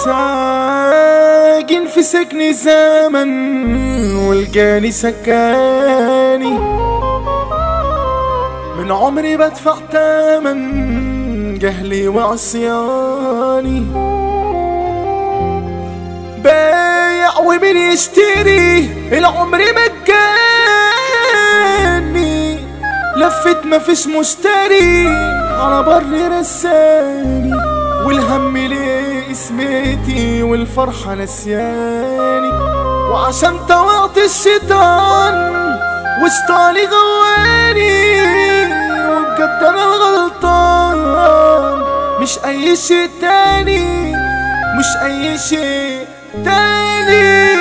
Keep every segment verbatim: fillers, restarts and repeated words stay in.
ساكن في سكن زمن والجاني سكاني، من عمري بدفع تمن جهلي وعصياني، بايع ومن يشتري العمر مجاني، لفت مفيش مشتري على بر رساني، والهم ليه اسمتي والفرحة نسياني، وعشان طوعت الشيطان وشطاني غواني، وبجد انا الغلطان مش اي شيء تاني، مش اي شيء تاني.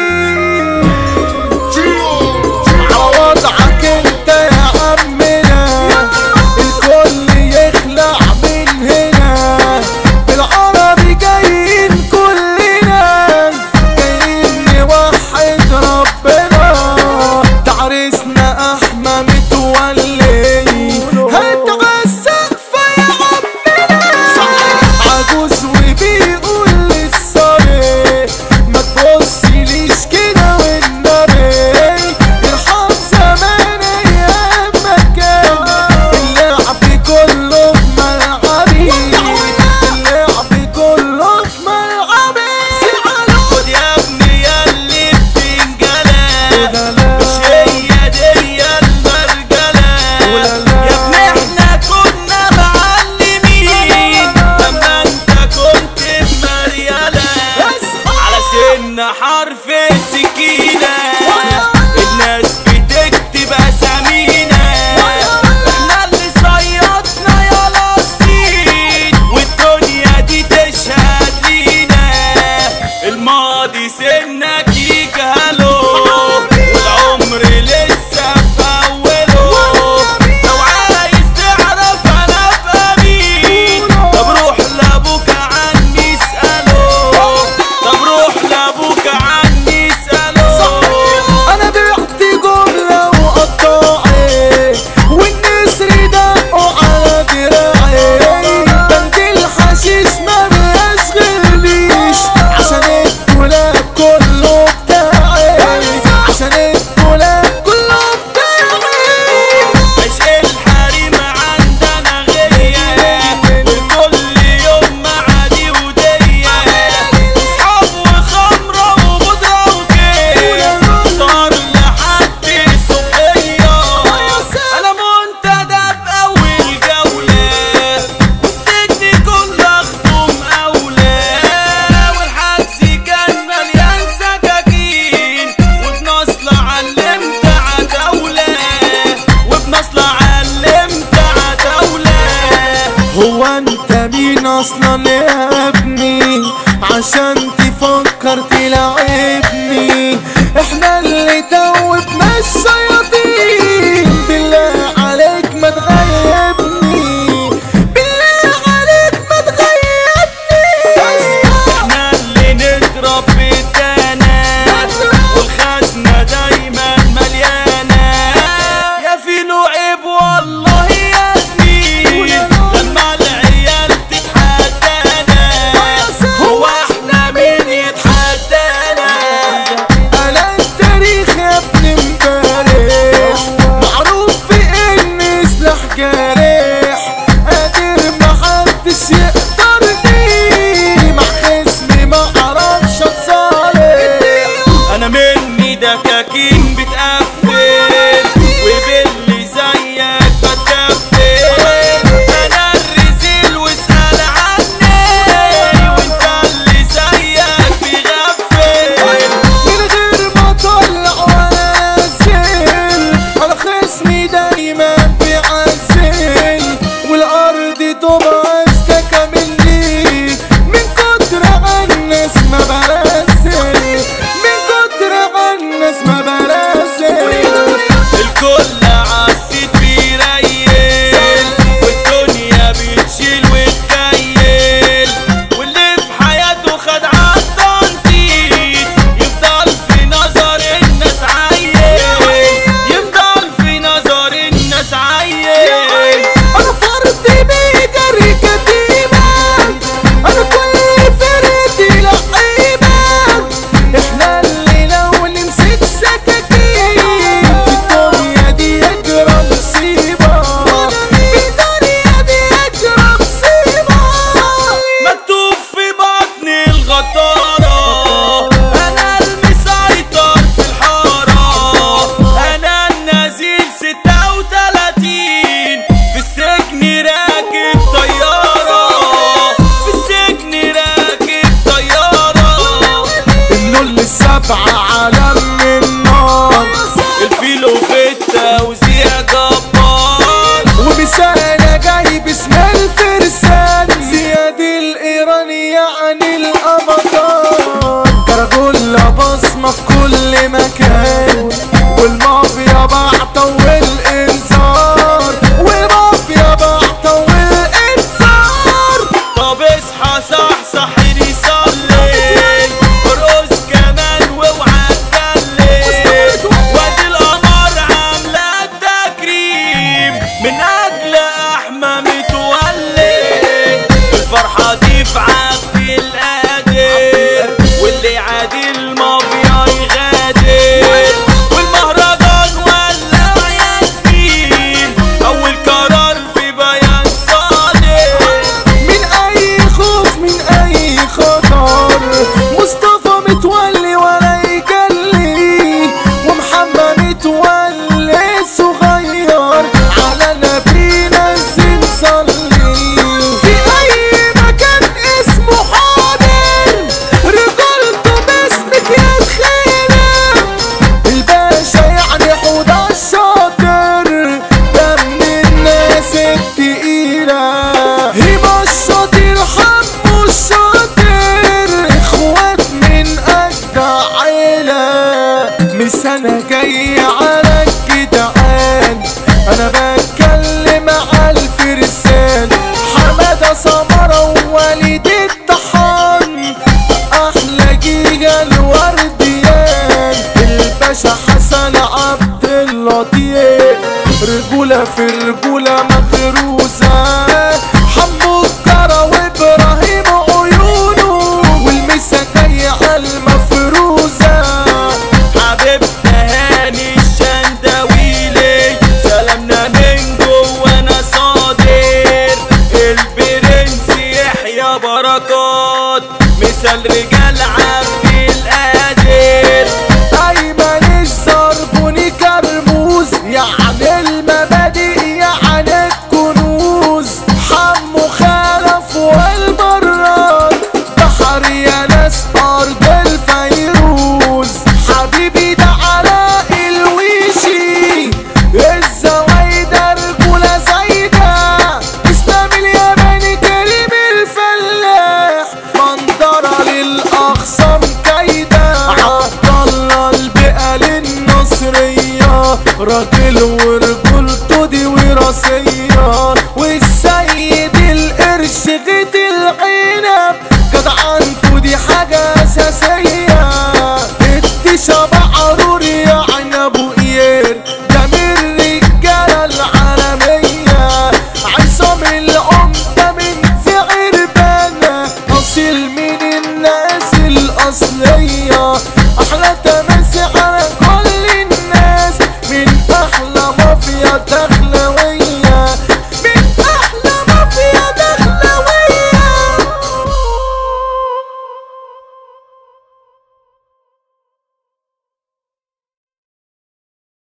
عوضعك انت يا عمنا الكل يخلع من هنا، بالعربي جايين كلنا جايين نوحد ربنا، تعرسنا احمى متولي هتغسق في عمنا، عجوز وبيقول للصبي ما تبصليش كده والنبي، ارحم زمان ايام ما كان اللعب كله في ملعبي، اللعب كله في ملعبي. خد يا ابني ياللي بتنجلى مش هي دي المرجلة، يا ابني احنا كنا معلمين لما انت كنت بمريالة، على سن حرف السكينة الناس بتكتب اسامينا، احنا اللي صيادنا يا لصين والدنيا دي تشهد لينا، الماضي سنك يجهله والعمر لسه في اوله، لو عايز تعرف انا ابقى مين طب روح لابوك عني اساله، طب روح لابوك عني اساله. انا بعت جملة وقطاعي والنسر دقوا على دراعي، بند الحشيش ما بيشغلنيش عشان الدولاب كله بتاعي، عشان الدولاب كله بتاعي. عشق الحريم عندنا غية وكل يوم معادي ودية، اصحاب وخمرة وبودرة وكيل صار لحد الصبحية، انا منتدى بأول جولة والسجن كله اخدم اولى، والحجز كان مليان سكاكين وبنصلة علمت عتاولة، وبنصلة علمت عتاولة. هو انت مين اصلا يا ابني عشان تفكر تلعبني؟ احنا اللي توبنا الشياطين، بالله عليك ما تغيبني، بالله عليك ما تغيبني. احنا اللي نضرب بالتانات والخزنة دايما مليانة، يا فيلو عيب والله يا زميل لما العيال تتحدانا، هو احنا مين يتحدانا؟ يعني الأبطال. كراجولا بصمة في كل مكان، والمافيا بعطة والإنذار، والمافيا بعطة والإنذار. طب اصحى صحصح نصلي، ارقص كمان واوعى تجلي، وادي القمر عاملة تكريم من اجل احمى متولي. الفرحة دي في عقد القادر، واللي عادي المافيا يغادر، والمهرجان ولع ياسمين، اول قرار في بيان صادر. من أي خوف من أي خطر، مصطفى متولي ولا يجلي، ومحمد متولي صغير على نبينا الزين صلي. في أي مكان اسمه حاضر، رجولته باسمك يا تخيلة. الباشا يعني حوضة الشاطر، ده من الناس التقيلة. هيبة الشاطر حمو الشاطر، اخوات من أجدع عيلة. من سنة جاي على الجدعان، أنا بتكلم على الفرسان. حمادة سمرة ووليد الطحان، أحلى جيجا الورديان. الباشا حسن عبد اللطيف، رجولة في رجولة مغروزة. حمو الجرى وإبراهيم عيونه، والمسا جاي على المفروزة. حبيبنا هاني الشندويلي، سلامنا من جوانا صادر. البرنس يحيى بركات، مثال رجال عبد القادر. أيمن الزربوني كرموز، يعني المبادئ يعني الكنوز. حمو خلف والبراد، بحر يا ناس أرض الفيروز. حبيبي ده علاء الويشي، الزوايدة رجولة زايدة. اسلام الياباني كريم الفلاح، منظرة للأخصام كايدة. عبدالله البقى للنصرية، راجل ورجولته دي وراثية. والسيد القرش غيت العنب، جدعنته دي حاجة أساسية. الدشا بعرور يا عنب وقير، ده من الرجالة العالمية. عصام العمدة من في عربانة، أصيل من الناس الأصلية. أحلى